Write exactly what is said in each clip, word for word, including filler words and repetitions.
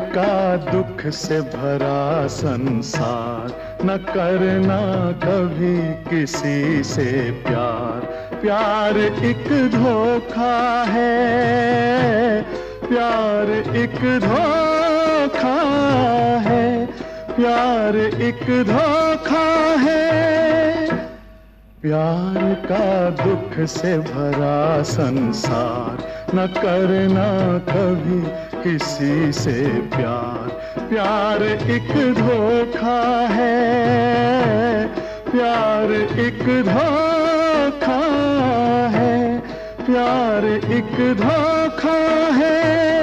का दुख से भरा संसार, न करना कभी किसी से प्यार। प्यार एक धोखा है, प्यार एक धोखा है, प्यार एक धोखा है। प्यार का दुख से भरा संसार, न करना कभी किसी से प्यार। प्यार एक धोखा है, प्यार एक धोखा है, प्यार एक धोखा है।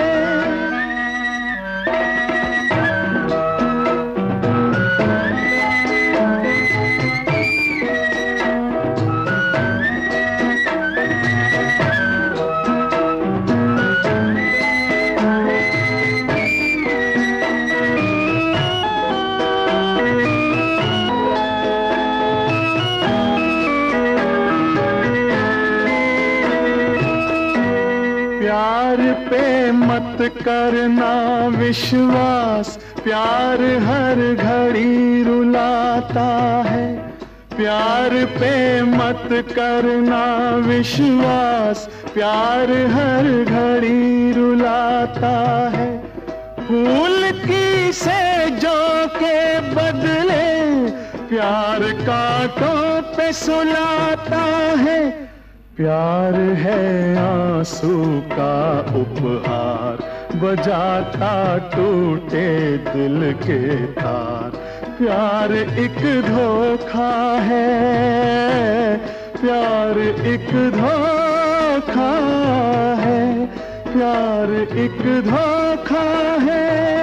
प्यार पे मत करना विश्वास, प्यार हर घड़ी रुलाता है। प्यार पे मत करना विश्वास, प्यार हर घड़ी रुलाता है। फूल की सेजों के बदले प्यार कांटों पे सुलाता है। प्यार है आंसू का उपहार, बजाता टूटे दिल के तार। प्यार एक धोखा है, प्यार एक धोखा है, प्यार एक धोखा है।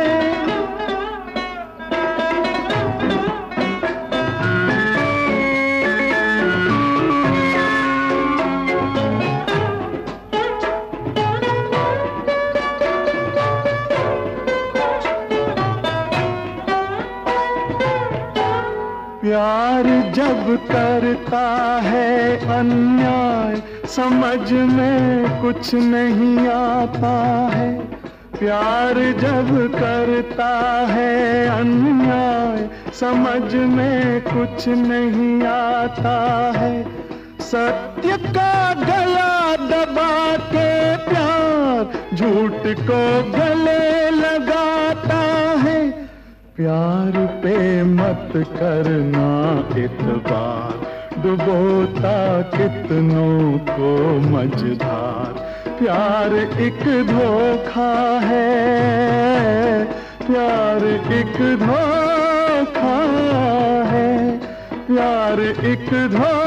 प्यार जब करता है अन्याय, समझ में कुछ नहीं आता है। प्यार जब करता है अन्याय, समझ में कुछ नहीं आता है। सत्य का गला दबा के प्यार झूठ को गले लगाता है। प्यार पे मत करना इतबार, डुबोता कितनों को मझधार। प्यार एक धोखा है, प्यार एक धोखा है, प्यार एक धोखा